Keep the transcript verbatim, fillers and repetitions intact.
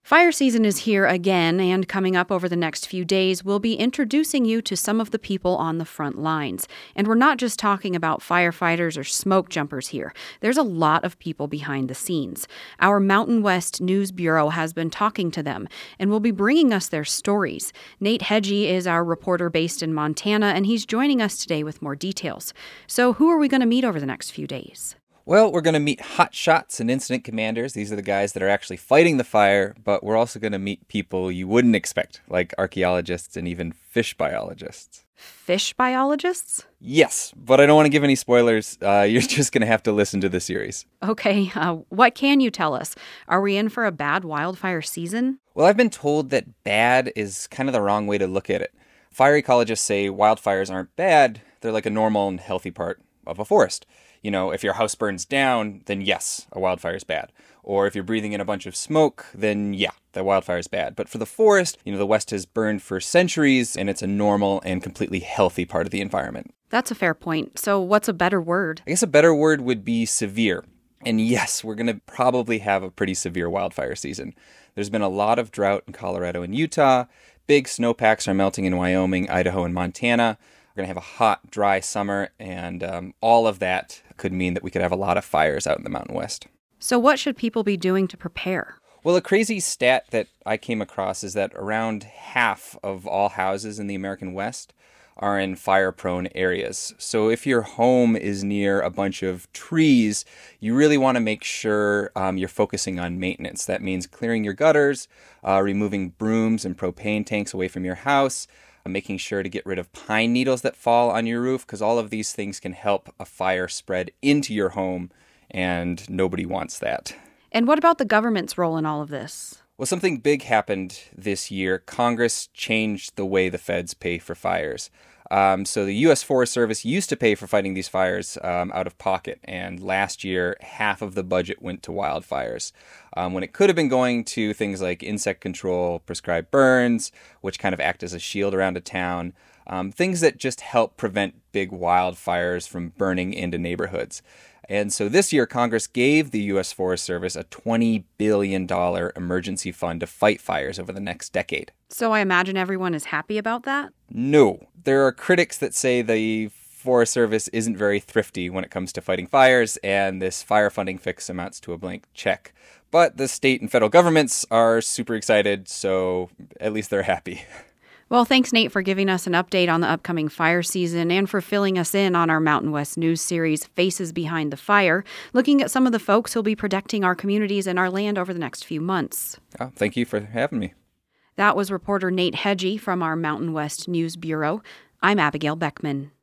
Fire season is here again, and coming up over the next few days, we'll be introducing you to some of the people on the front lines. And we're not just talking about firefighters or smoke jumpers here. There's a lot of people behind the scenes. Our Mountain West News Bureau has been talking to them and will be bringing us their stories. Nate Hegyi is our reporter based in Montana, and he's joining us today with more details. So who are we going to meet over the next few days? Well, we're going to meet hot shots and incident commanders. These are the guys that are actually fighting the fire, but we're also going to meet people you wouldn't expect, like archaeologists and even fish biologists. Fish biologists? Yes, but I don't want to give any spoilers. Uh, you're just going to have to listen to the series. Okay, uh, what can you tell us? Are we in for a bad wildfire season? Well, I've been told that bad is kind of the wrong way to look at it. Fire ecologists say wildfires aren't bad. They're like a normal and healthy part of a forest. You know, if your house burns down, then yes, a wildfire is bad. Or if you're breathing in a bunch of smoke, then yeah, the wildfire is bad. But for the forest, you know, the West has burned for centuries, and it's a normal and completely healthy part of the environment. That's a fair point. So what's a better word? I guess a better word would be severe. And yes, we're going to probably have a pretty severe wildfire season. There's been a lot of drought in Colorado and Utah. Big snowpacks are melting in Wyoming, Idaho, and Montana. We're going to have a hot, dry summer, and um, all of that could mean that we could have a lot of fires out in the Mountain West. So what should people be doing to prepare? Well, a crazy stat that I came across is that around half of all houses in the American West are in fire-prone areas. So if your home is near a bunch of trees, you really want to make sure um, you're focusing on maintenance. That means clearing your gutters, uh, removing brooms and propane tanks away from your house, making sure to get rid of pine needles that fall on your roof, because all of these things can help a fire spread into your home, and nobody wants that. And what about the government's role in all of this? Well, something big happened this year. Congress changed the way the feds pay for fires. Um, so the U S Forest Service used to pay for fighting these fires um, out of pocket, and last year, half of the budget went to wildfires, um, when it could have been going to things like insect control, prescribed burns, which kind of act as a shield around a town, um, things that just help prevent big wildfires from burning into neighborhoods. And so this year, Congress gave the U S Forest Service a twenty billion dollars emergency fund to fight fires over the next decade. So I imagine everyone is happy about that? No. There are critics that say the Forest Service isn't very thrifty when it comes to fighting fires, and this fire funding fix amounts to a blank check. But the state and federal governments are super excited, so at least they're happy. Well, thanks, Nate, for giving us an update on the upcoming fire season and for filling us in on our Mountain West News series, Faces Behind the Fire, looking at some of the folks who'll be protecting our communities and our land over the next few months. Oh, thank you for having me. That was reporter Nate Hegyi from our Mountain West News Bureau. I'm Abigail Beckman.